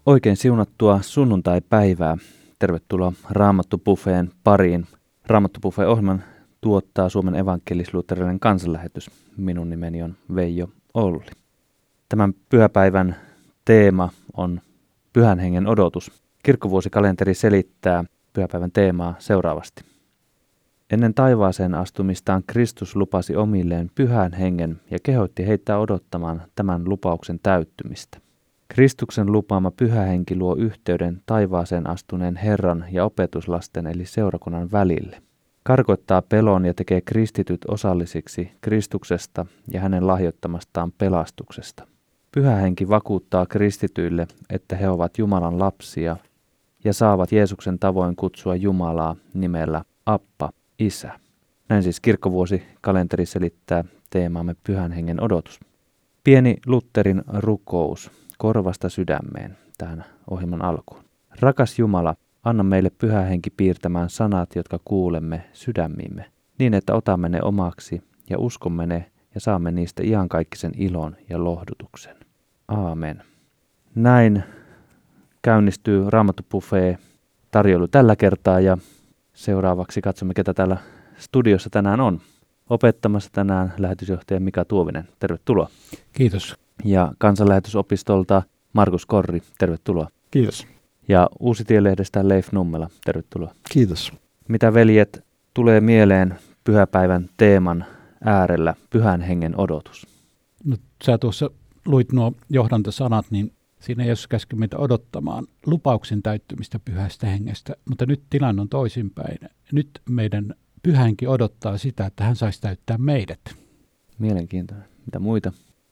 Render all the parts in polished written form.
Oikein siunattua sunnuntai-päivää. Tervetuloa Raamattu-buffeen pariin. Raamattu-buffet-ohjelman tuottaa Suomen evankelis-luterilainen kansanlähetys. Minun nimeni on Veijo Olli. Tämän pyhäpäivän teema on Pyhän Hengen odotus. Kirkkovuosikalenteri selittää pyhäpäivän teemaa seuraavasti. Ennen taivaaseen astumistaan Kristus lupasi omilleen Pyhän Hengen ja kehotti heitä odottamaan tämän lupauksen täyttymistä. Kristuksen lupaama Pyhä Henki luo yhteyden taivaaseen astuneen Herran ja opetuslasten eli seurakunnan välille. Karkoittaa pelon ja tekee kristityt osallisiksi Kristuksesta ja hänen lahjoittamastaan pelastuksesta. Pyhä Henki vakuuttaa kristityille, että he ovat Jumalan lapsia ja saavat Jeesuksen tavoin kutsua Jumalaa nimellä Appa, Isä. Näin siis kirkkovuosikalenteri selittää teemaamme Pyhän Hengen odotus. Pieni Lutherin rukous korvasta sydämeen tähän ohjelman alkuun. Rakas Jumala, anna meille Pyhä Henki piirtämään sanat, jotka kuulemme sydämiimme, niin että otamme ne omaksi ja uskomme ne ja saamme niistä iankaikkisen ilon ja lohdutuksen. Aamen. Näin käynnistyy Raamattu-buffet tarjoilu tällä kertaa ja seuraavaksi katsomme, ketä täällä studiossa tänään on. Opettamassa tänään lähetysjohtaja Mika Tuovinen. Tervetuloa. Kiitos. Ja Kansanlähetysopistolta Markus Korri. Tervetuloa. Kiitos. Ja Uusitielehdestä Leif Nummela. Tervetuloa. Kiitos. Mitä veljet tulee mieleen pyhäpäivän teeman äärellä Pyhän Hengen odotus? No, sä tuossa luit nuo johdantosanat, niin siinä Jeesus käski meitä odottamaan lupauksen täyttymistä Pyhästä Hengestä, mutta nyt tilanne on toisinpäin. Nyt meidän Pyhä Henki odottaa sitä, että hän saisi täyttää meidät. Mielenkiintoinen. Mitä muita?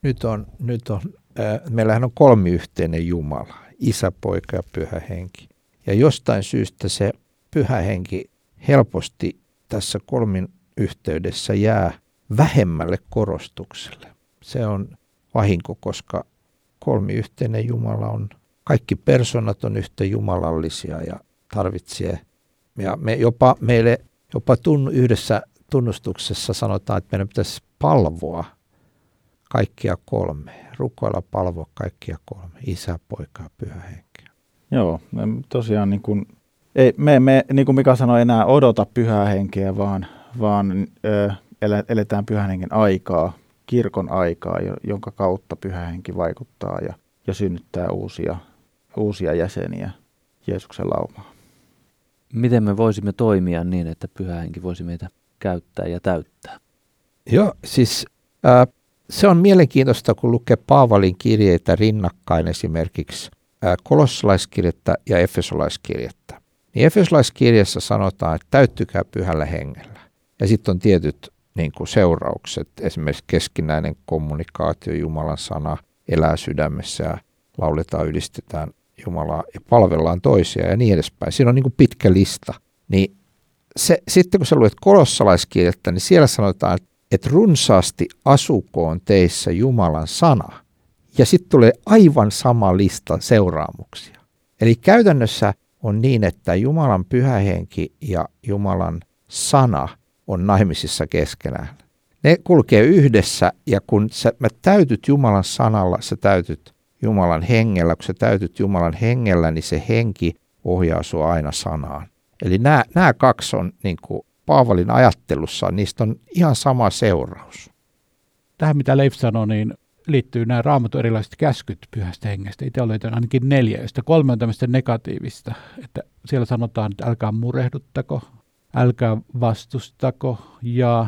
Meillähän on kolmiyhteinen Jumala, Isä, Poika ja Pyhä Henki. Ja jostain syystä se Pyhä Henki helposti tässä kolmin yhteydessä jää vähemmälle korostukselle. Se on vahinko, koska kolmiyhteinen Jumala on, kaikki persoonat on yhtä jumalallisia ja tarvitsee. Ja meille jopa yhdessä tunnustuksessa sanotaan, että meidän pitäisi palvoa kaikkia kolme. Rukoilla palvoa kaikkia kolme. Isä, Poika ja Pyhä Henki. Joo, tosiaan niin kuin Mika sanoi, enää odota Pyhää Henkeä, vaan eletään Pyhän Hengen aikaa, kirkon aikaa, jonka kautta Pyhä Henki vaikuttaa ja synnyttää uusia jäseniä Jeesuksen laumaa. Miten me voisimme toimia niin, että Pyhä Henki voisi meitä käyttää ja täyttää? Joo, siis se on mielenkiintoista, kun lukee Paavalin kirjeitä rinnakkain, esimerkiksi kolossalaiskirjettä ja efesolaiskirjettä. Niin efesolaiskirjassa sanotaan, että täyttykää Pyhällä Hengellä. Ja sitten on tietyt seuraukset, esimerkiksi keskinäinen kommunikaatio, Jumalan sana elää sydämessä ja lauletaan, ylistetään Jumalaa ja palvellaan toisia ja niin edespäin. Siinä on pitkä lista. Niin sitten kun sä luet kolossalaiskirjettä, niin siellä sanotaan, että runsaasti asukoon teissä Jumalan sana. Ja sitten tulee aivan sama lista seuraamuksia. Eli käytännössä on niin, että Jumalan Pyhä Henki ja Jumalan sana on naimisissa keskenään. Ne kulkee yhdessä ja kun mä täytyt Jumalan sanalla, sä täytyt Jumalan hengellä. Kun sä täytyt Jumalan hengellä, niin se henki ohjaa sua aina sanaan. Eli nämä kaksi on Paavalin ajattelussa, niistä on ihan sama seuraus. Tähän mitä Leif sanoi, niin liittyy nämä Raamatun erilaiset käskyt Pyhästä Hengestä. Itse olen ainakin 4, joista 3 on tämmöistä negatiivista. Että siellä sanotaan, että älkää murehduttako, älkää vastustako ja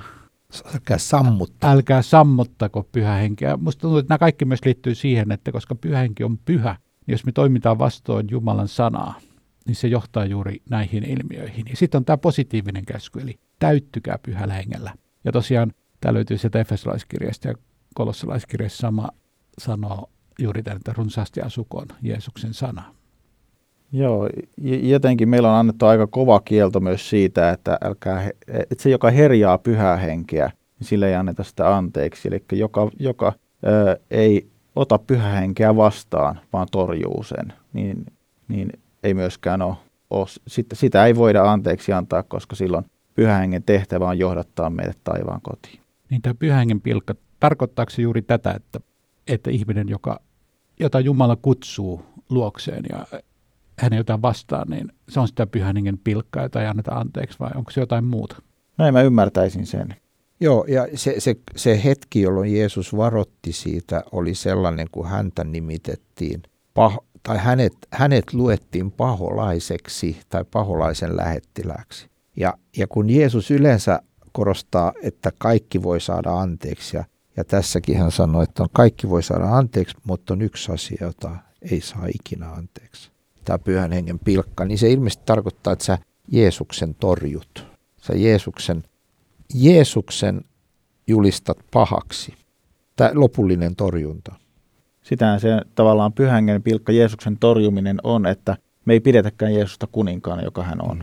älkää sammuttako Pyhä Henkeä. Musta tuntuu, että nämä kaikki myös liittyy siihen, että koska Pyhä Henki on pyhä, niin jos me toimitaan vastoin Jumalan sanaa, niin se johtaa juuri näihin ilmiöihin. Ja sitten on tämä positiivinen käsky, eli täyttykää Pyhällä Hengellä. Ja tosiaan tämä löytyy sieltä efesolaiskirjasta ja kolossalaiskirjassa sama sanoo juuri tämän, että runsaasti asukoon Jeesuksen sana. Joo, jotenkin meillä on annettu aika kova kielto myös siitä, että se, joka herjaa Pyhää Henkeä, niin sille ei anneta sitä anteeksi. Eli joka ei ota Pyhää Henkeä vastaan, vaan torjuu sen, niin ei myöskään ole sitä ei voida anteeksi antaa, koska silloin Pyhän Hengen tehtävä on johdattaa meidät taivaan kotiin. Niin tämä Pyhän Hengen pilkka, tarkoittaako se juuri tätä, että ihminen, joka jota Jumala kutsuu luokseen ja häneltä vastaan, niin se on sitä pyhän hengen pilkkaa, jota ei anneta anteeksi, vai onko se jotain muuta? Näin mä ymmärtäisin sen. Joo, ja se hetki, jolloin Jeesus varoitti siitä, oli sellainen, kun häntä nimitettiin, tai hänet luettiin paholaiseksi tai paholaisen lähettilääksi. Ja kun Jeesus yleensä korostaa, että kaikki voi saada anteeksi, ja tässäkin hän sanoi, että kaikki voi saada anteeksi, mutta on yksi asia, jota ei saa ikinä anteeksi. Tämä pyhän hengen pilkka, niin se ilmeisesti tarkoittaa, että sä Jeesuksen torjut. Sä Jeesuksen julistat pahaksi. Tämä lopullinen torjunta. Sitähän se tavallaan pyhän hengen pilkka, Jeesuksen torjuminen on, että me ei pidetäkään Jeesusta kuninkaana, joka hän on.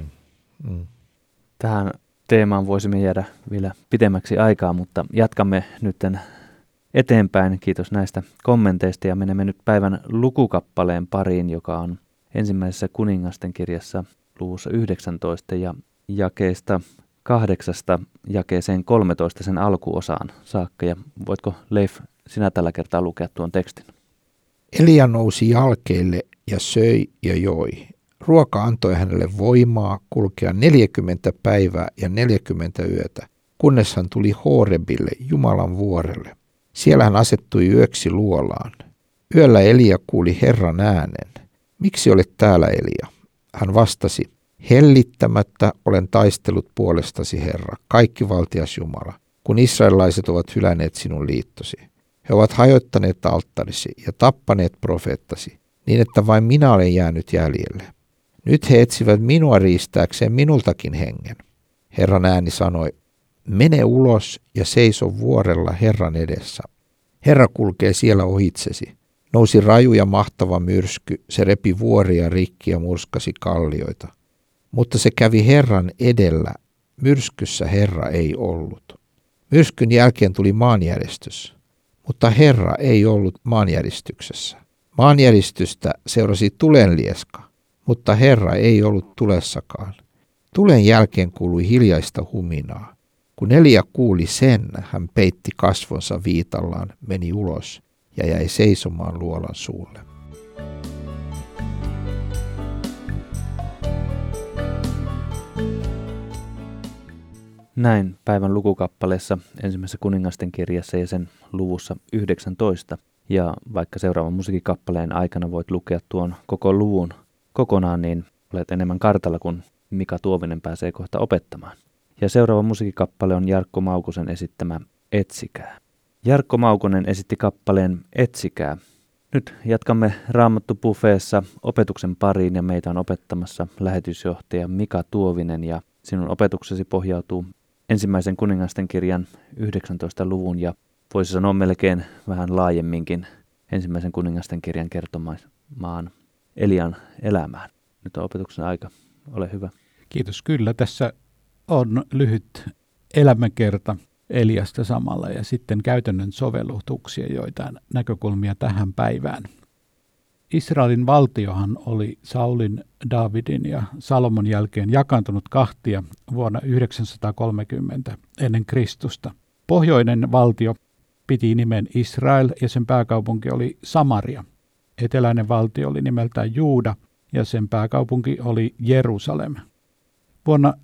Tähän teemaan voisimme jäädä vielä pitemmäksi aikaa, mutta jatkamme nyt eteenpäin. Kiitos näistä kommenteista ja menemme nyt päivän lukukappaleen pariin, joka on ensimmäisessä kuningasten kirjassa luvussa 19 ja jakeesta 8 jakeeseen 13 sen alkuosaan saakka. Ja voitko Leif sinä tällä kertaa lukea tuon tekstin? Elia nousi jalkeille ja söi ja joi. Ruoka antoi hänelle voimaa kulkea 40 päivää ja 40 yötä, kunnes hän tuli Horebille, Jumalan vuorelle. Siellä hän asettui yöksi luolaan. Yöllä Elia kuuli Herran äänen. Miksi olet täällä, Elia? Hän vastasi, hellittämättä olen taistellut puolestasi, Herra, kaikkivaltias Jumala, kun israelilaiset ovat hylänneet sinun liittosi. He ovat hajottaneet alttarisi ja tappaneet profeettasi, niin että vain minä olen jäänyt jäljelle. Nyt he etsivät minua riistääkseen minultakin hengen. Herran ääni sanoi, mene ulos ja seiso vuorella Herran edessä. Herra kulkee siellä ohitsesi. Nousi raju ja mahtava myrsky, se repi vuoria rikki ja murskasi kallioita. Mutta se kävi Herran edellä, myrskyssä Herra ei ollut. Myrskyn jälkeen tuli maanjäristys, mutta Herra ei ollut maanjäristyksessä. Maanjäristystä seurasi tulenlieska, mutta Herra ei ollut tulessakaan. Tulen jälkeen kuului hiljaista huminaa. Kun Elia kuuli sen, hän peitti kasvonsa viitallaan, meni ulos ja jäi seisomaan luolan suulle. Näin päivän lukukappaleessa ensimmäisessä kuningasten kirjassa ja sen luvussa 19. Ja vaikka seuraavan musiikkikappaleen aikana voit lukea tuon koko luvun kokonaan, niin olet enemmän kartalla, kun Mika Tuovinen pääsee kohta opettamaan. Ja seuraava musiikkikappale on Jarkko Maukosen esittämä Etsikää. Jarkko Maukonen esitti kappaleen Etsikää. Nyt jatkamme Raamattu-buffeessa opetuksen pariin ja meitä on opettamassa lähetysjohtaja Mika Tuovinen ja sinun opetuksesi pohjautuu ensimmäisen kuningasten kirjan 19 luvun ja voisi sanoa melkein vähän laajemminkin ensimmäisen kuningasten kirjan kertomaan Elian elämään. Nyt on opetuksen aika. Ole hyvä. Kiitos. Kyllä, tässä on lyhyt elämänkerta Eliasta samalla ja sitten käytännön sovellutuksia, joitain näkökulmia tähän päivään. Israelin valtiohan oli Saulin, Daavidin ja Salomon jälkeen jakaantunut kahtia vuonna 930 ennen Kristusta. Pohjoinen valtio piti nimen Israel ja sen pääkaupunki oli Samaria. Eteläinen valtio oli nimeltään Juuda ja sen pääkaupunki oli Jerusalem. Vuonna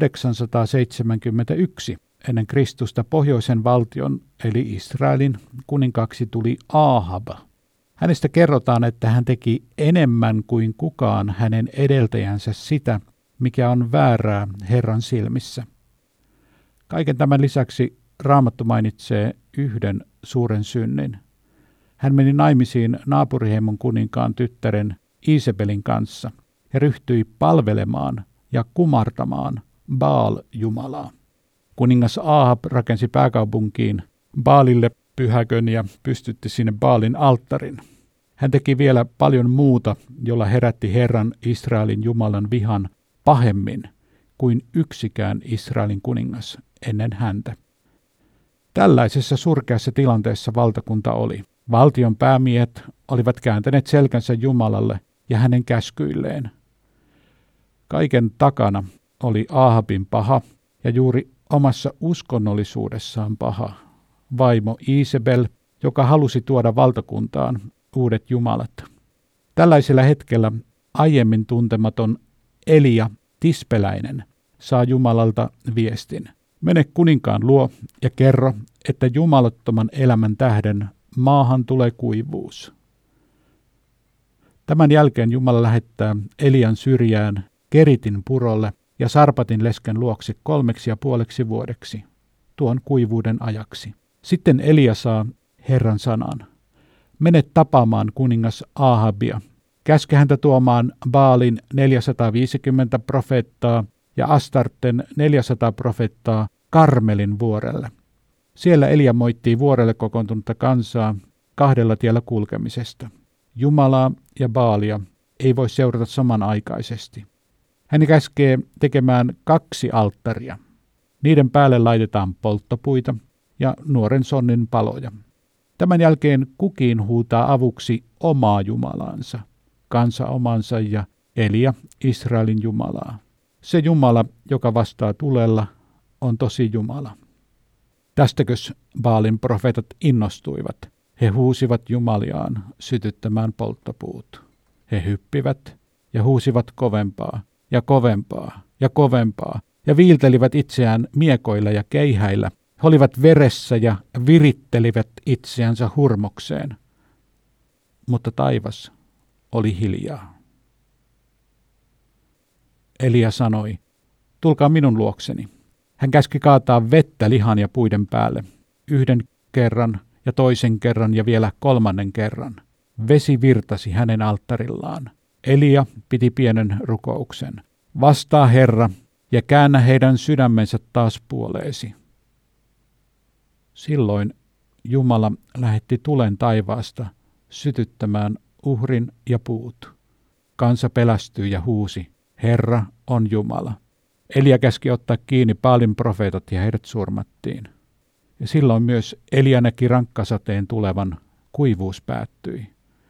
871 ennen Kristusta pohjoisen valtion eli Israelin kuninkaaksi tuli Ahab. Hänestä kerrotaan, että hän teki enemmän kuin kukaan hänen edeltäjänsä sitä, mikä on väärää Herran silmissä. Kaiken tämän lisäksi Raamattu mainitsee yhden suuren synnin. Hän meni naimisiin naapuriheimon kuninkaan tyttären Iisebelin kanssa ja ryhtyi palvelemaan ja kumartamaan Baal-jumalaa. Kuningas Ahab rakensi pääkaupunkiin Baalille pyhäkön ja pystytti sinne Baalin alttarin. Hän teki vielä paljon muuta, jolla herätti Herran Israelin Jumalan vihan pahemmin kuin yksikään Israelin kuningas ennen häntä. Tällaisessa surkeassa tilanteessa valtakunta oli. Valtion päämiehet olivat kääntäneet selkänsä Jumalalle ja hänen käskyilleen. Kaiken takana oli Ahabin paha ja juuri omassa uskonnollisuudessaan paha vaimo Iisebel, joka halusi tuoda valtakuntaan uudet jumalat. Tällaisella hetkellä aiemmin tuntematon Elia Tispeläinen saa Jumalalta viestin. Mene kuninkaan luo ja kerro, että jumalattoman elämän tähden maahan tulee kuivuus. Tämän jälkeen Jumala lähettää Elian syrjään Keritin purolle ja Sarpatin lesken luokse 3,5 vuodeksi, tuon kuivuuden ajaksi. Sitten Elia saa Herran sanan. Mene tapaamaan kuningas Ahabia. Käske häntä tuomaan Baalin 450 profeettaa ja Astarten 400 profeettaa Karmelin vuorelle. Siellä Elia moittii vuorelle kokoontunutta kansaa 2 tiellä kulkemisesta. Jumalaa ja Baalia ei voi seurata samanaikaisesti. Hän käskee tekemään 2 alttaria. Niiden päälle laitetaan polttopuita ja nuoren sonnin paloja. Tämän jälkeen kukin huutaa avuksi omaa jumalaansa, kansa omansa ja Elia Israelin Jumalaa. Se Jumala, joka vastaa tulella, on tosi Jumala. Tästäkös Baalin profeetat innostuivat. He huusivat Jumaliaan sytyttämään polttopuut. He hyppivät ja huusivat kovempaa ja kovempaa ja kovempaa ja viiltelivät itseään miekoilla ja keihäillä. He olivat veressä ja virittelivät itseänsä hurmokseen. Mutta taivas oli hiljaa. Elia sanoi, tulkaa minun luokseni. Hän käski kaataa vettä lihan ja puiden päälle. 1 kerran ja toisen kerran ja vielä 3. kerran. Vesi virtasi hänen alttarillaan. Elia piti pienen rukouksen. Vastaa Herra ja käännä heidän sydämensä taas puoleesi. Silloin Jumala lähetti tulen taivaasta sytyttämään uhrin ja puut. Kansa pelästyi ja huusi, Herra on Jumala. Elia käski ottaa kiinni Baalin profeetat ja heidät surmattiin. Ja silloin myös Elia näki rankkasateen tulevan, kuivuus päättyi.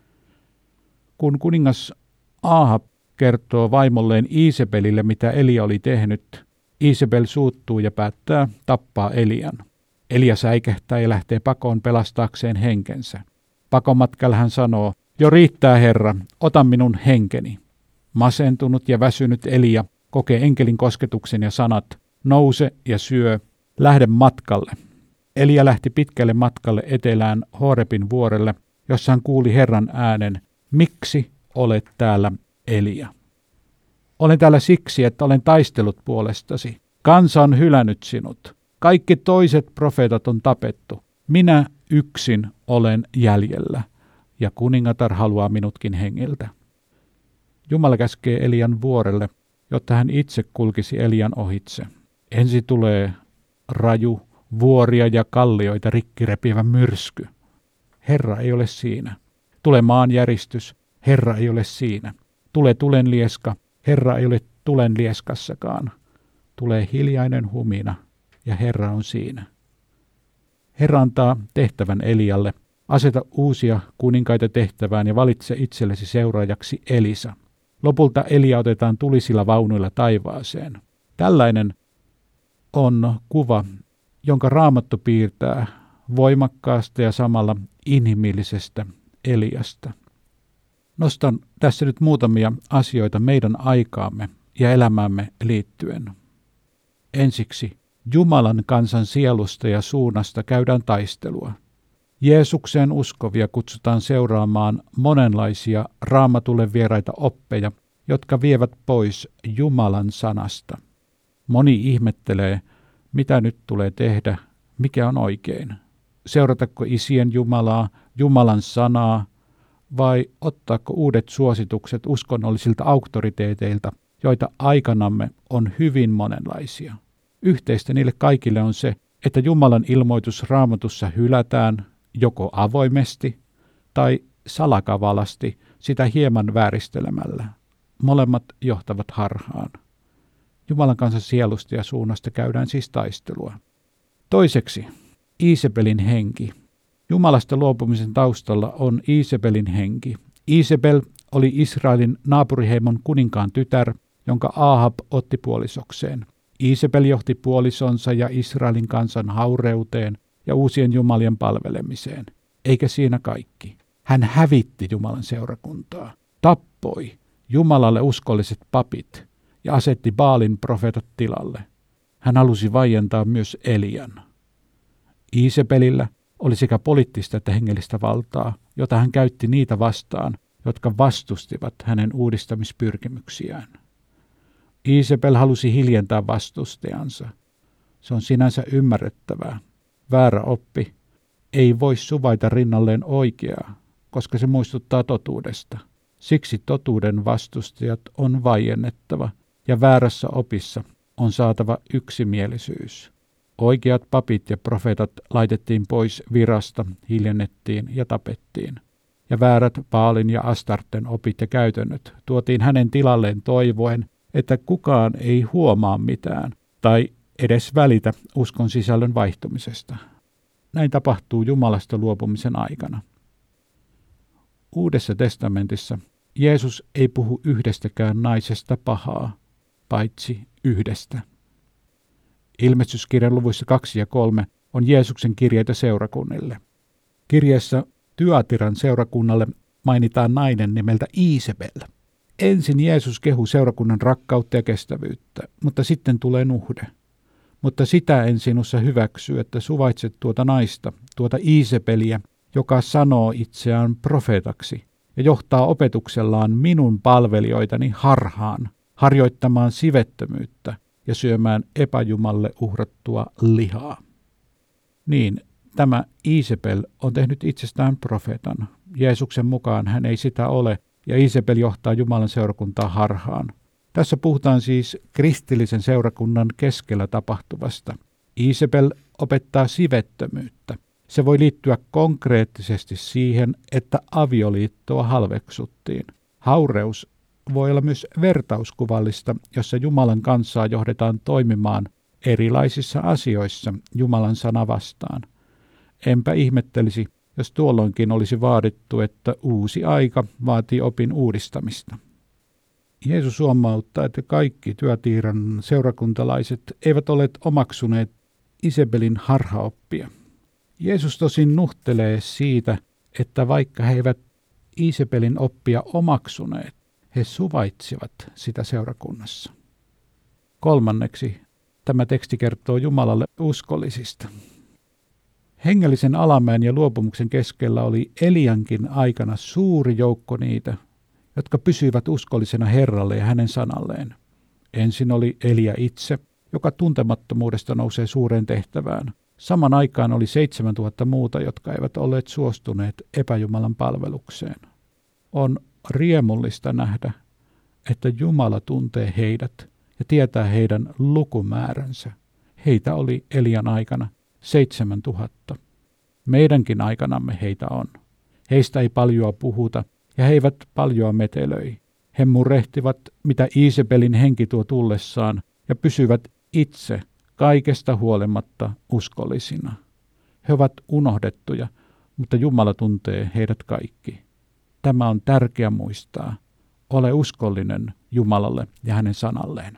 Kun kuningas Ahab kertoo vaimolleen Iisebelille, mitä Elia oli tehnyt, Iisebel suuttuu ja päättää tappaa Elian. Elia säikähtää ja lähtee pakoon pelastaakseen henkensä. Pakomatkalla hän sanoo, jo riittää Herra, ota minun henkeni. Masentunut ja väsynyt Elia kokee enkelin kosketuksen ja sanat, nouse ja syö, lähde matkalle. Elia lähti pitkälle matkalle etelään Horebin vuorelle, jossa hän kuuli Herran äänen, miksi olet täällä, Elia? Olen täällä siksi, että olen taistellut puolestasi. Kansa on hylännyt sinut. Kaikki toiset profeetat on tapettu. Minä yksin olen jäljellä, ja kuningatar haluaa minutkin hengiltä. Jumala käskee Elian vuorelle, jotta hän itse kulkisi Elian ohitse. Ensin tulee raju, vuoria ja kallioita rikkirepivä myrsky. Herra ei ole siinä. Tulee maanjäristys, Herra ei ole siinä. Tulee tulenlieska, Herra ei ole tulenlieskassakaan. Tulee hiljainen humina, ja Herra on siinä. Herra antaa tehtävän Elialle, aseta uusia kuninkaita tehtävään ja valitse itsellesi seuraajaksi Elisa. Lopulta Elia otetaan tulisilla vaunuilla taivaaseen. Tällainen on kuva, jonka Raamattu piirtää voimakkaasta ja samalla inhimillisestä Eliasta. Nostan tässä nyt muutamia asioita meidän aikaamme ja elämäämme liittyen. Ensiksi Jumalan kansan sielusta ja suunnasta käydään taistelua. Jeesukseen uskovia kutsutaan seuraamaan monenlaisia Raamatulle vieraita oppeja, jotka vievät pois Jumalan sanasta. Moni ihmettelee, mitä nyt tulee tehdä, mikä on oikein. Seuratako isien Jumalaa, Jumalan sanaa, vai ottaako uudet suositukset uskonnollisilta auktoriteeteilta, joita aikanamme on hyvin monenlaisia. Yhteistä niille kaikille on se, että Jumalan ilmoitus Raamatussa hylätään joko avoimesti tai salakavalasti sitä hieman vääristelemällä. Molemmat johtavat harhaan. Jumalan kansan sielusta ja suunnasta käydään siis taistelua. Toiseksi, Iisebelin henki. Jumalasta luopumisen taustalla on Iisebelin henki. Iisebel oli Israelin naapuriheimon kuninkaan tytär, jonka Ahab otti puolisokseen. Iisebel johti puolisonsa ja Israelin kansan haureuteen ja uusien jumalien palvelemiseen. Eikä siinä kaikki. Hän hävitti Jumalan seurakuntaa, tappoi Jumalalle uskolliset papit ja asetti Baalin profeetat tilalle. Hän halusi vaientaa myös Elian. Iisebelillä oli sekä poliittista että hengellistä valtaa, jota hän käytti niitä vastaan, jotka vastustivat hänen uudistamispyrkimyksiään. Iisebel halusi hiljentää vastustajansa. Se on sinänsä ymmärrettävää. Väärä oppi ei voi suvaita rinnalleen oikeaa, koska se muistuttaa totuudesta. Siksi totuuden vastustajat on vaiennettava ja väärässä opissa on saatava yksimielisyys. Oikeat papit ja profeetat laitettiin pois virasta, hiljennettiin ja tapettiin. Ja väärät Baalin ja Astarten opit ja käytännöt tuotiin hänen tilalleen toivoen, että kukaan ei huomaa mitään tai edes välitä uskon sisällön vaihtumisesta. Näin tapahtuu Jumalasta luopumisen aikana. Uudessa testamentissa Jeesus ei puhu yhdestäkään naisesta pahaa, paitsi yhdestä. Ilmestyskirjan luvuissa 2 ja 3 on Jeesuksen kirjeitä seurakunnille. Kirjeessä Tyatiran seurakunnalle mainitaan nainen nimeltä Iisebel. Ensin Jeesus kehuu seurakunnan rakkautta ja kestävyyttä, mutta sitten tulee nuhde. Mutta sitä en sinussa hyväksy, että suvaitset tuota naista, tuota Iisebeliä, joka sanoo itseään profeetaksi ja johtaa opetuksellaan minun palvelijoitani harhaan, harjoittamaan sivettömyyttä ja syömään epäjumalle uhrattua lihaa. Niin, tämä Iisebel on tehnyt itsestään profeetan. Jeesuksen mukaan hän ei sitä ole, ja Iisebel johtaa Jumalan seurakuntaa harhaan. Tässä puhutaan siis kristillisen seurakunnan keskellä tapahtuvasta. Iisebel opettaa sivettömyyttä. Se voi liittyä konkreettisesti siihen, että avioliittoa halveksuttiin. Haureus voi olla myös vertauskuvallista, jossa Jumalan kansaa johdetaan toimimaan erilaisissa asioissa Jumalan sana vastaan. Enpä ihmettelisi, jos tuolloinkin olisi vaadittu, että uusi aika vaatii opin uudistamista. Jeesus huomauttaa, että kaikki Tyatiran seurakuntalaiset eivät ole omaksuneet Iisebelin harhaoppia. Jeesus tosin nuhtelee siitä, että vaikka he eivät Iisebelin oppia omaksuneet, he suvaitsivat sitä seurakunnassa. Kolmanneksi tämä teksti kertoo Jumalalle uskollisista. Hengellisen alamäen ja luopumuksen keskellä oli Eliankin aikana suuri joukko niitä, jotka pysyivät uskollisena Herralle ja hänen sanalleen. Ensin oli Elia itse, joka tuntemattomuudesta nousee suureen tehtävään. Saman aikaan oli 7000 muuta, jotka eivät olleet suostuneet epäjumalan palvelukseen. On riemullista nähdä, että Jumala tuntee heidät ja tietää heidän lukumääränsä. Heitä oli Elian aikana 7000. Meidänkin aikanamme heitä on. Heistä ei paljoa puhuta ja he eivät paljoa metelöi. He murehtivat, mitä Iisebelin henki tuo tullessaan ja pysyvät itse kaikesta huolimatta uskollisina. He ovat unohdettuja, mutta Jumala tuntee heidät kaikki. Tämä on tärkeä muistaa. Ole uskollinen Jumalalle ja hänen sanalleen.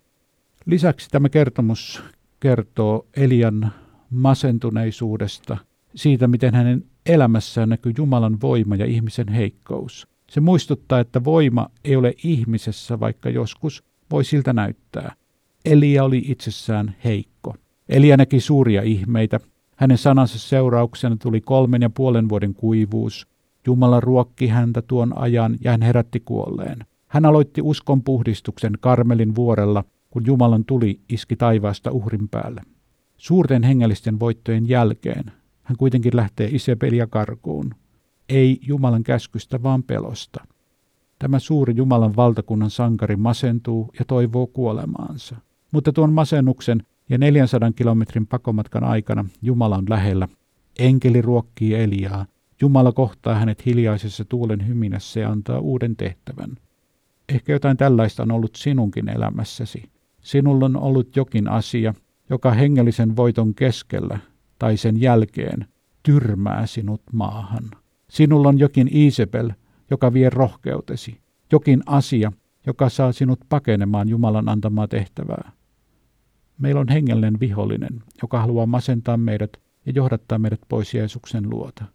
Lisäksi tämä kertomus kertoo Elian masentuneisuudesta, siitä miten hänen elämässään näkyy Jumalan voima ja ihmisen heikkous. Se muistuttaa, että voima ei ole ihmisessä, vaikka joskus voi siltä näyttää. Elia oli itsessään heikko. Elia näki suuria ihmeitä. Hänen sanansa seurauksena tuli 3,5 vuoden kuivuus. Jumala ruokki häntä tuon ajan ja hän herätti kuolleen. Hän aloitti uskon puhdistuksen Karmelin vuorella, kun Jumalan tuli iski taivaasta uhrin päälle. Suurten hengellisten voittojen jälkeen hän kuitenkin lähtee Iisebelia karkuun. Ei Jumalan käskystä, vaan pelosta. Tämä suuri Jumalan valtakunnan sankari masentuu ja toivoo kuolemaansa. Mutta tuon masennuksen ja 400 kilometrin pakomatkan aikana Jumala on lähellä. Enkeli ruokkii Eliaa. Jumala kohtaa hänet hiljaisessa tuulen hyminässä ja antaa uuden tehtävän. Ehkä jotain tällaista on ollut sinunkin elämässäsi. Sinulla on ollut jokin asia, joka hengellisen voiton keskellä tai sen jälkeen tyrmää sinut maahan. Sinulla on jokin Iisebel, joka vie rohkeutesi. Jokin asia, joka saa sinut pakenemaan Jumalan antamaa tehtävää. Meillä on hengellinen vihollinen, joka haluaa masentaa meidät ja johdattaa meidät pois Jeesuksen luota.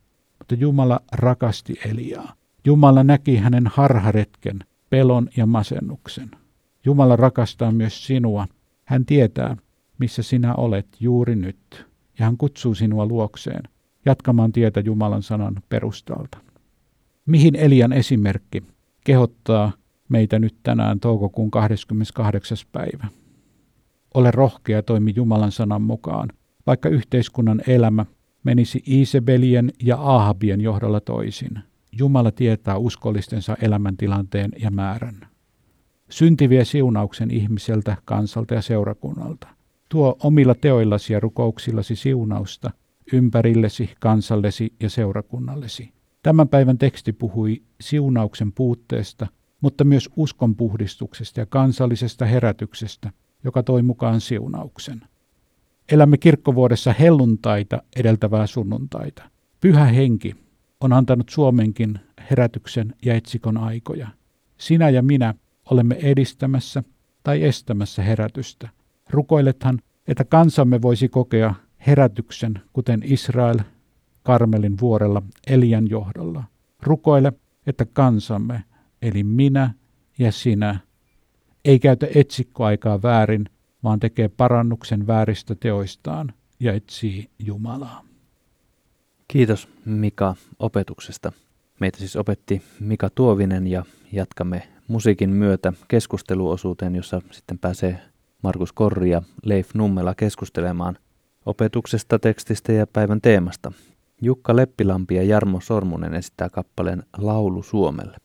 mutta Jumala rakasti Eliaa. Jumala näki hänen harharetken, pelon ja masennuksen. Jumala rakastaa myös sinua. Hän tietää, missä sinä olet juuri nyt, ja hän kutsuu sinua luokseen, jatkamaan tietä Jumalan sanan perustalta. Mihin Elian esimerkki kehottaa meitä nyt tänään toukokuun 28. päivä? Ole rohkea ja toimi Jumalan sanan mukaan, vaikka yhteiskunnan elämä menisi Iisebelien ja Ahabien johdolla toisin. Jumala tietää uskollistensa elämäntilanteen ja määrän. Synti vie siunauksen ihmiseltä, kansalta ja seurakunnalta. Tuo omilla teoillasi ja rukouksillasi siunausta ympärillesi, kansallesi ja seurakunnallesi. Tämän päivän teksti puhui siunauksen puutteesta, mutta myös uskon puhdistuksesta ja kansallisesta herätyksestä, joka toi mukaan siunauksen. Elämme kirkkovuodessa helluntaita edeltävää sunnuntaita. Pyhä henki on antanut Suomenkin herätyksen ja etsikon aikoja. Sinä ja minä olemme edistämässä tai estämässä herätystä. Rukoilethan, että kansamme voisi kokea herätyksen, kuten Israel Karmelin vuorella Elian johdolla. Rukoile, että kansamme, eli minä ja sinä, ei käytä etsikkoaikaa väärin, vaan tekee parannuksen vääristä teoistaan ja etsii Jumalaa. Kiitos Mika opetuksesta. Meitä siis opetti Mika Tuovinen ja jatkamme musiikin myötä keskusteluosuuteen, jossa sitten pääsee Markus Korri ja Leif Nummela keskustelemaan opetuksesta, tekstistä ja päivän teemasta. Jukka Leppilampi ja Jarmo Sormunen esittää kappaleen Laulu Suomelle.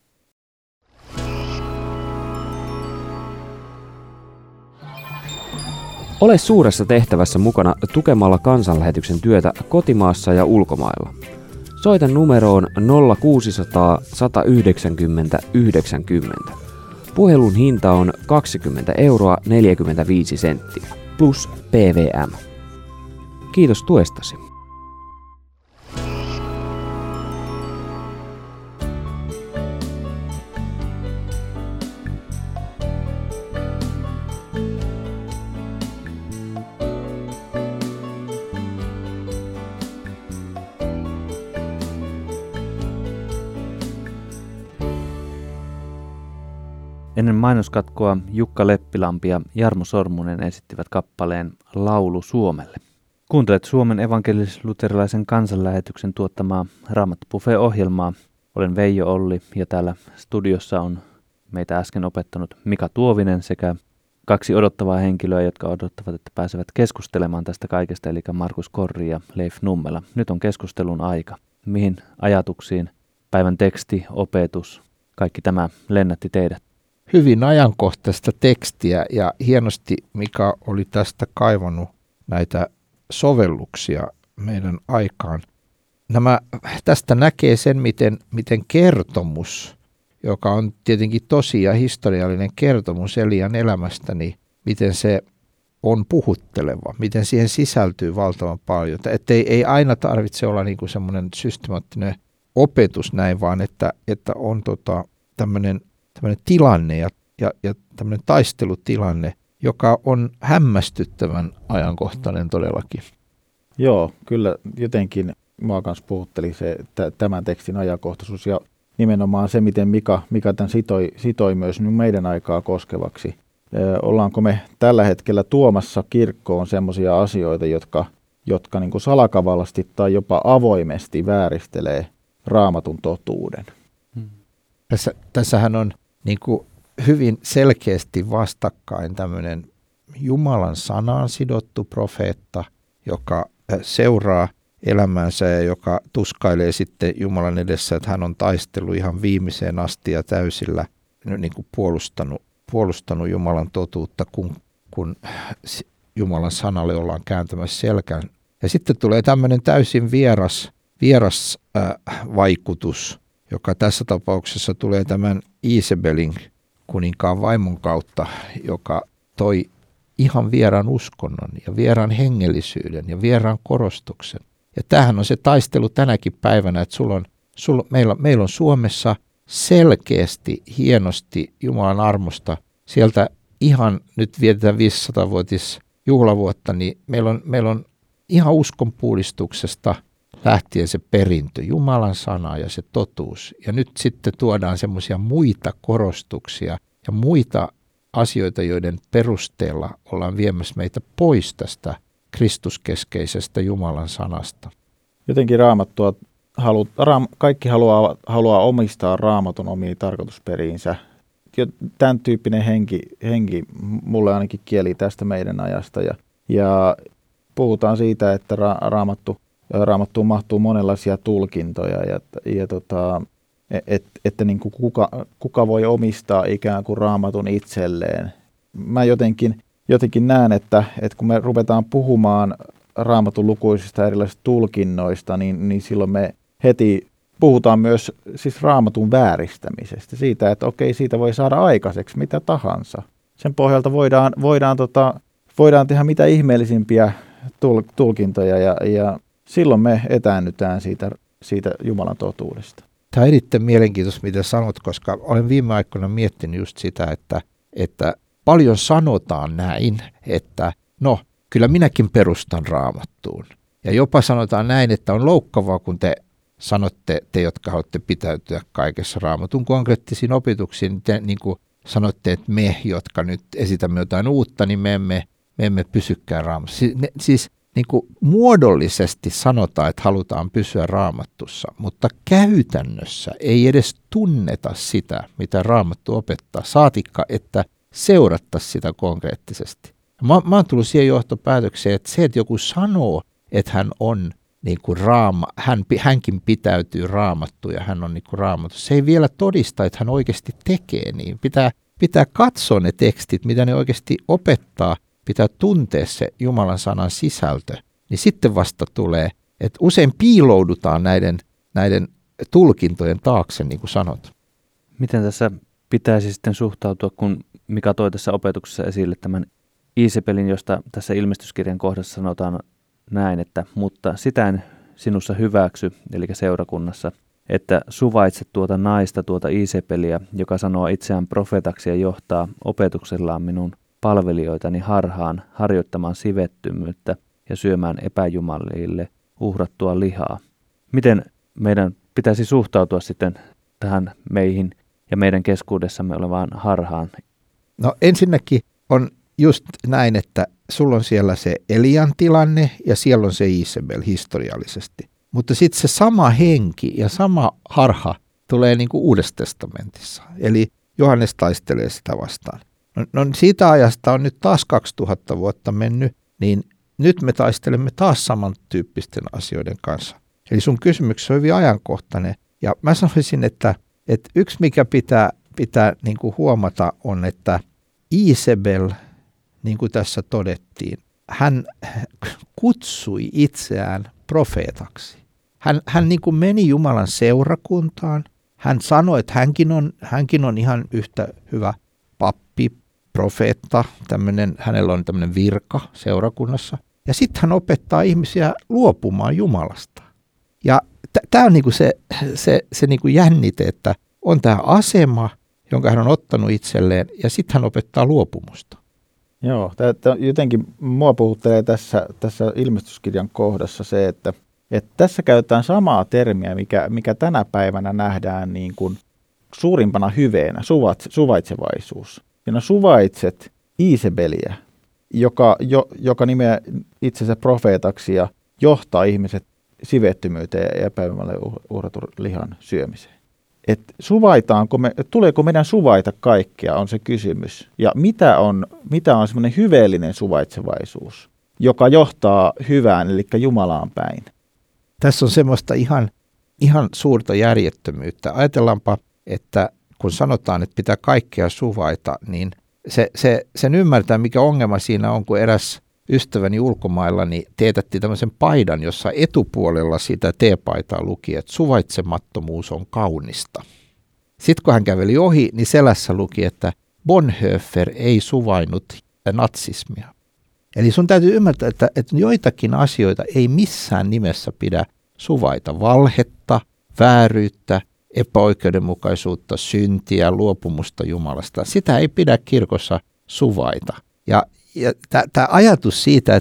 Ole suuressa tehtävässä mukana tukemalla kansanlähetyksen työtä kotimaassa ja ulkomailla. Soita numeroon 0600 190 90. Puhelun hinta on 20 euroa 45 senttiä plus PVM. Kiitos tuestasi. Ennen mainoskatkoa Jukka Leppilampi ja Jarmo Sormunen esittivät kappaleen Laulu Suomelle. Kuuntelet Suomen evankelis-luterilaisen kansanlähetyksen tuottamaa Raamattu Buffet-ohjelmaa. Olen Veijo Olli ja täällä studiossa on meitä äsken opettanut Mika Tuovinen sekä kaksi odottavaa henkilöä, jotka odottavat, että pääsevät keskustelemaan tästä kaikesta, eli Markus Korri ja Leif Nummela. Nyt on keskustelun aika. Mihin ajatuksiin päivän teksti, opetus, kaikki tämä lennätti teidät? Hyvin ajankohtaista tekstiä ja hienosti Mika oli tästä kaivannut näitä sovelluksia meidän aikaan. Tästä näkee sen, miten kertomus, joka on tietenkin tosi ja historiallinen kertomus Elian elämästä, niin miten se on puhutteleva, miten siihen sisältyy valtavan paljon. Että ei aina tarvitse olla niin kuin semmoinen systemaattinen opetus näin, vaan että on tämmöinen tilanne ja tämmöinen taistelutilanne, joka on hämmästyttävän ajankohtainen todellakin. Joo, kyllä jotenkin mua kanssa puhutteli se tämän tekstin ajankohtaisuus ja nimenomaan se, miten Mika tämän sitoi myös meidän aikaa koskevaksi. Ollaanko me tällä hetkellä tuomassa kirkkoon semmoisia asioita, jotka niin kuin salakavallasti tai jopa avoimesti vääristelee Raamatun totuuden? Tässähän on niin kuin hyvin selkeästi vastakkain tämmöinen Jumalan sanaan sidottu profeetta, joka seuraa elämäänsä ja joka tuskailee sitten Jumalan edessä, että hän on taistellut ihan viimeiseen asti ja täysillä niin kuin puolustanut Jumalan totuutta, kun Jumalan sanalle ollaan kääntämässä selkään. Ja sitten tulee tämmöinen täysin vieras vaikutus, joka tässä tapauksessa tulee tämän Iisebelin kuninkaan vaimon kautta, joka toi ihan vieraan uskonnon ja vieraan hengellisyyden ja vieraan korostuksen. Ja tämähän on se taistelu tänäkin päivänä, että meillä on Suomessa selkeästi, hienosti Jumalan armosta. Sieltä ihan nyt vietetään 500-vuotis juhlavuotta, niin meillä on ihan uskonpuhdistuksesta lähtien se perintö, Jumalan sana ja se totuus. Ja nyt sitten tuodaan semmoisia muita korostuksia ja muita asioita, joiden perusteella ollaan viemässä meitä pois tästä kristuskeskeisestä Jumalan sanasta. Jotenkin Raamattua kaikki haluaa omistaa Raamatun omiin tarkoitusperiinsä. Tämän tyyppinen henki mulle ainakin kieli tästä meidän ajasta. Ja puhutaan siitä, että Raamattuun mahtuu monenlaisia tulkintoja että niin kuin kuka voi omistaa ikään kuin Raamatun itselleen. Mä jotenkin näen, että kun me ruvetaan puhumaan Raamatun lukuisista erilaisista tulkinnoista, niin silloin me heti puhutaan myös siis Raamatun vääristämisestä, siitä, että okei, siitä voi saada aikaiseksi mitä tahansa. Sen pohjalta voidaan tehdä mitä ihmeellisimpiä tulkintoja ja silloin me etäännytään siitä Jumalan totuudesta. Tämä on erittäin mielenkiintoista, mitä sanot, koska olen viime aikoina miettinyt just sitä, että paljon sanotaan näin, että no, kyllä minäkin perustan Raamattuun. Ja jopa sanotaan näin, että on loukkaavaa, kun te sanotte, te jotka haluatte pitäytyä kaikessa Raamatun konkreettisiin opetuksiin, niin te niin kuin sanotte, että me, jotka nyt esitämme jotain uutta, niin me emme pysykään Raamatussa. Siis niin kuin muodollisesti sanotaan, että halutaan pysyä Raamattussa, mutta käytännössä ei edes tunneta sitä, mitä Raamattu opettaa, saatikka, että seurattaisiin sitä konkreettisesti. Mä oon tullut siihen johtopäätökseen, että se, että joku sanoo, että hän on niin kuin hänkin pitäytyy Raamattuun ja hän on niin kuin Raamattu, se ei vielä todista, että hän oikeasti tekee niin. Pitää katsoa ne tekstit, mitä ne oikeasti opettaa, pitää tuntea se Jumalan sanan sisältö, niin sitten vasta tulee, että usein piiloudutaan näiden tulkintojen taakse, niin kuin sanot. Miten tässä pitäisi sitten suhtautua, kun Mika toi tässä opetuksessa esille tämän Iisebelin, josta tässä ilmestyskirjan kohdassa sanotaan näin, että mutta sitä en sinussa hyväksy, eli seurakunnassa, että suvaitset tuota naista, tuota Iisebelia, joka sanoo itseään profeetaksi ja johtaa opetuksellaan minun palvelijoitani harhaan harjoittamaan sivettymyyttä ja syömään epäjumalille uhrattua lihaa. Miten meidän pitäisi suhtautua sitten tähän meihin ja meidän keskuudessamme olevaan harhaan? No ensinnäkin on just näin, että sulla on siellä se Elian tilanne ja siellä on se Iisebel historiallisesti. Mutta sitten se sama henki ja sama harha tulee niin kuin Uudessa testamentissa. Eli Johannes taistelee sitä vastaan. No siitä ajasta on nyt taas 2000 vuotta mennyt, niin nyt me taistelemme taas samantyyppisten asioiden kanssa. Eli sun kysymyksessä on hyvin ajankohtainen. Ja mä sanoisin, että yksi mikä pitää niin kuin huomata on, että Iisebel, niin kuin tässä todettiin, hän kutsui itseään profeetaksi. Hän niin kuin meni Jumalan seurakuntaan. Hän sanoi, että hänkin on ihan yhtä hyvä pappi, profeetta, hänellä on tämmöinen virka seurakunnassa. Ja sitten hän opettaa ihmisiä luopumaan Jumalasta. Ja tämä on niinku se niinku jännite, että on tämä asema, jonka hän on ottanut itselleen, ja sitten hän opettaa luopumusta. Joo, jotenkin mua puhuttelee tässä ilmestyskirjan kohdassa se, että tässä käytetään samaa termiä, mikä tänä päivänä nähdään niin kuin suurimpana hyveenä, suvaitsevaisuus. Ja suvaitset Iisebeliä, joka nimeää itsensä profeetaksi ja johtaa ihmiset sivettymyyteen ja epäilymälle uhratun lihan syömiseen. Et tuleeko meidän suvaita kaikkea, on se kysymys. Ja mitä on semmoinen hyveellinen suvaitsevaisuus, joka johtaa hyvään, eli Jumalaan päin? Tässä on semmoista ihan suurta järjettömyyttä. Ajatellaanpa, että kun sanotaan, että pitää kaikkea suvaita, niin sen ymmärtää, mikä ongelma siinä on, kun eräs ystäväni ulkomailla niin teetätti tämmöisen paidan, jossa etupuolella sitä teepaitaa luki, että suvaitsemattomuus on kaunista. Sitten kun hän käveli ohi, niin selässä luki, että Bonhoeffer ei suvainnut natsismia. Eli sun täytyy ymmärtää, että joitakin asioita ei missään nimessä pidä suvaita. Valhetta, vääryyttä, epäoikeudenmukaisuutta, syntiä, luopumusta Jumalasta. Sitä ei pidä kirkossa suvaita. Ja tämä ajatus siitä, että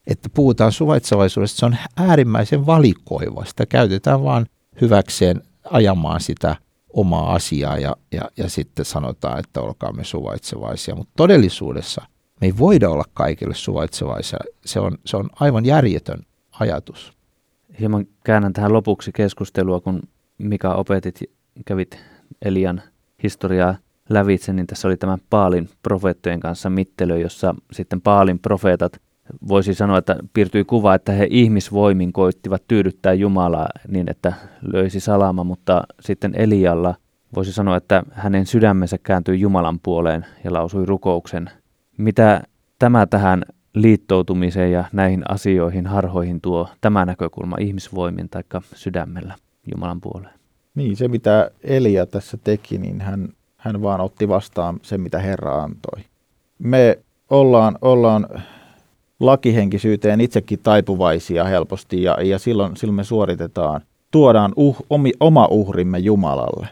että puhutaan suvaitsevaisuudesta, se on äärimmäisen valikoiva. Sitä käytetään vaan hyväkseen ajamaan sitä omaa asiaa ja sitten sanotaan, että olkaamme suvaitsevaisia. Mutta todellisuudessa me ei voida olla kaikille suvaitsevaisia. Se on aivan järjetön ajatus. Hieman käännän tähän lopuksi keskustelua, kun Mika opetit, kävit Elian historiaa lävitse, niin tässä oli tämä Baalin profeettojen kanssa mittelö, jossa sitten Baalin profeetat, voisi sanoa, että piirtyi kuva, että he ihmisvoimin koittivat tyydyttää Jumalaa niin, että löysi salama, mutta sitten Elialla voisi sanoa, että hänen sydämensä kääntyi Jumalan puoleen ja lausui rukouksen. Mitä tämä tähän liittoutumiseen ja näihin asioihin, harhoihin tuo tämä näkökulma ihmisvoimin tai sydämellä Jumalan puoleen? Niin, se mitä Elia tässä teki, niin hän vaan otti vastaan sen, mitä Herra antoi. Me ollaan lakihenkisyyteen itsekin taipuvaisia helposti ja silloin me tuodaan oma uhrimme Jumalalle.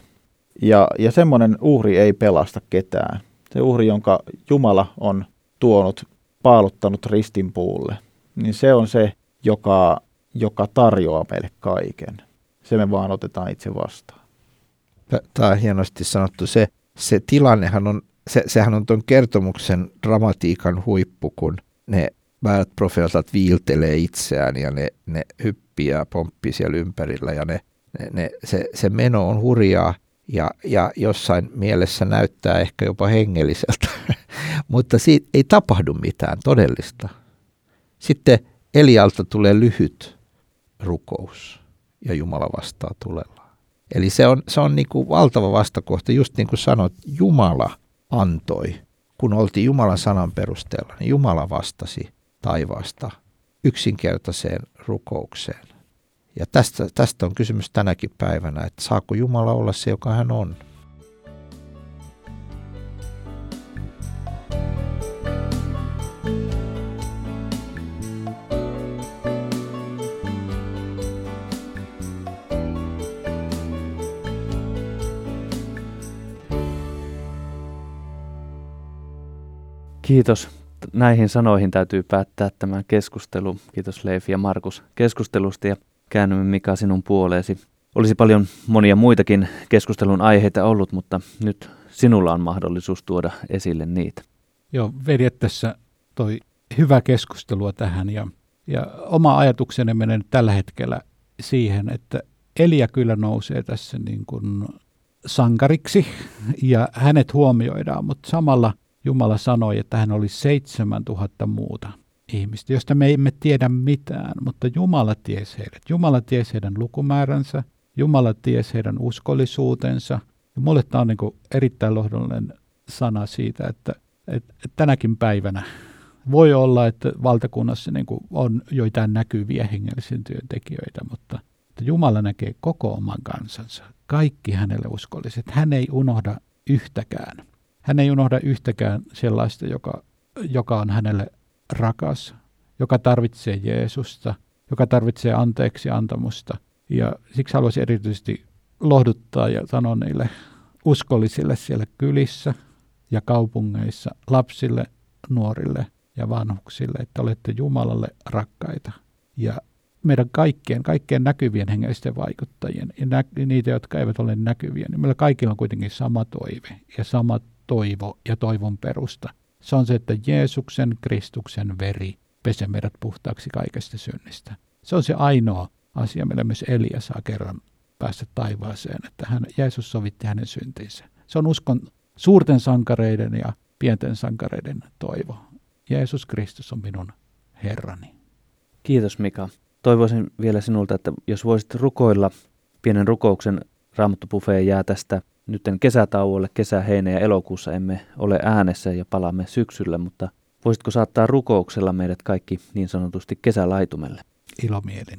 Ja semmoinen uhri ei pelasta ketään. Se uhri, jonka Jumala on tuonut, paaluttanut ristinpuulle, niin se on se, joka tarjoaa meille kaiken. Se me vaan otetaan itse vastaan. Tämä on hienosti sanottu. Se tilannehan on, sehän on tuon kertomuksen dramatiikan huippu, kun ne väärät profeetat viiltelee itseään ja ne hyppii ja pomppii siellä ympärillä ja se meno on hurjaa ja jossain mielessä näyttää ehkä jopa hengelliseltä, mutta siitä ei tapahdu mitään todellista. Sitten Elialta tulee lyhyt rukous ja Jumala vastaa tulellaan. Eli se on niin kuin valtava vastakohta, just niin kuin sanoit, Jumala antoi. Kun oltiin Jumalan sanan perusteella, niin Jumala vastasi taivaasta yksinkertaiseen rukoukseen. Ja tästä on kysymys tänäkin päivänä, että saako Jumala olla se, joka hän on. Kiitos. Näihin sanoihin täytyy päättää tämä keskustelu. Kiitos Leifi ja Markus keskustelusta ja käännymme Mika sinun puoleesi. Olisi paljon monia muitakin keskustelun aiheita ollut, mutta nyt sinulla on mahdollisuus tuoda esille niitä. Joo, veljet tässä toi hyvä keskustelua tähän ja oma ajatukseni menee tällä hetkellä siihen, että Elia kyllä nousee tässä niin kuin sankariksi ja hänet huomioidaan, mutta samalla Jumala sanoi, että hän oli 7000 muuta ihmistä, josta me emme tiedä mitään, mutta Jumala tiesi heidät. Jumala tiesi heidän lukumääränsä, Jumala tiesi heidän uskollisuutensa. Ja mulle tämä on niin kuin erittäin lohdullinen sana siitä, että tänäkin päivänä voi olla, että valtakunnassa niin kuin on joitain näkyviä hengellisen työn tekijöitä, mutta Jumala näkee koko oman kansansa, kaikki hänelle uskolliset. Hän ei unohda yhtäkään. Hän ei unohda yhtäkään sellaista, joka on hänelle rakas, joka tarvitsee Jeesusta, joka tarvitsee anteeksi antamusta. Ja siksi haluaisin erityisesti lohduttaa ja sanoa niille uskollisille siellä kylissä ja kaupungeissa, lapsille, nuorille ja vanhuksille, että olette Jumalalle rakkaita. Ja meidän kaikkien näkyvien hengellisten vaikuttajien ja niitä, jotka eivät ole näkyviä, niin meillä kaikilla on kuitenkin sama toive ja sama toivo ja toivon perusta. Se on se, että Jeesuksen, Kristuksen veri pesee meidät puhtaaksi kaikesta synnistä. Se on se ainoa asia, millä myös Elia saa kerran päästä taivaaseen, että Jeesus sovitti hänen syntinsä. Se on uskon suurten sankareiden ja pienten sankareiden toivo. Jeesus Kristus on minun Herrani. Kiitos Mika. Toivoisin vielä sinulta, että jos voisit rukoilla pienen rukouksen, Raamattu Buffet jää tästä nyt kesätauolle, kesä, heinä ja elokuussa emme ole äänessä ja palaamme syksyllä, mutta voisitko saattaa rukouksella meidät kaikki niin sanotusti kesälaitumelle? Ilomielin.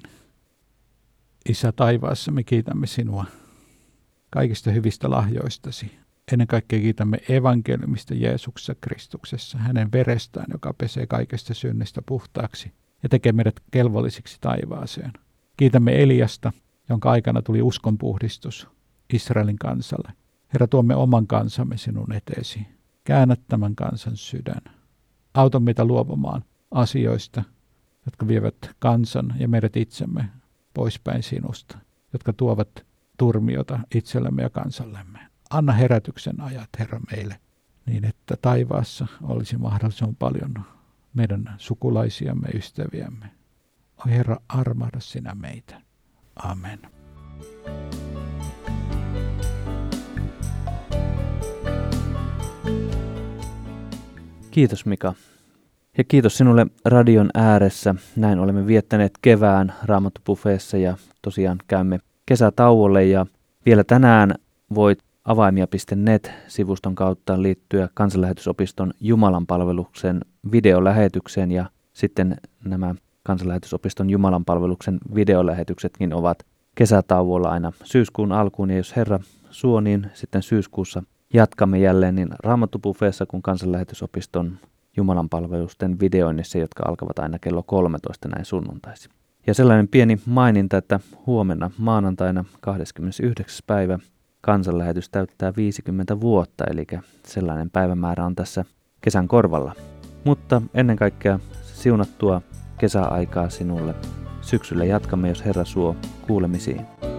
Isä taivaassa, me kiitämme sinua kaikista hyvistä lahjoistasi. Ennen kaikkea kiitämme evankeliumista Jeesuksessa Kristuksessa, hänen verestään, joka pesee kaikesta synnistä puhtaaksi ja tekee meidät kelvollisiksi taivaaseen. Kiitämme Eliasta, jonka aikana tuli uskonpuhdistus Israelin kansalle. Herra, tuomme oman kansamme sinun eteesi. Käännä tämän kansan sydän. Auta meitä luopumaan asioista, jotka vievät kansan ja meidät itsemme poispäin sinusta, jotka tuovat turmiota itsellemme ja kansallemme. Anna herätyksen ajat, Herra, meille, niin että taivaassa olisi mahdollisimman paljon meidän sukulaisiamme, ystäviämme. O Herra, armahda sinä meitä. Amen. Kiitos Mika. Ja kiitos sinulle radion ääressä. Näin olemme viettäneet kevään Raamattubuffeessa ja tosiaan käymme kesätauolle. Ja vielä tänään voit avaimia.net-sivuston kautta liittyä Kansanlähetysopiston Jumalanpalveluksen videolähetykseen. Ja sitten nämä Kansanlähetysopiston Jumalanpalveluksen videolähetyksetkin ovat kesätauolla aina syyskuun alkuun. Ja jos Herra suo, niin sitten syyskuussa jatkamme jälleen niin Raamattubuffeessa kuin Kansanlähetysopiston Jumalanpalvelusten videoinnissa, jotka alkavat aina kello 13 näin sunnuntaisin. Ja sellainen pieni maininta, että huomenna maanantaina 29. päivä Kansanlähetys täyttää 50 vuotta, eli sellainen päivämäärä on tässä kesän korvalla. Mutta ennen kaikkea siunattua kesäaikaa sinulle. Syksyllä jatkamme, jos Herra suo, kuulemisiin.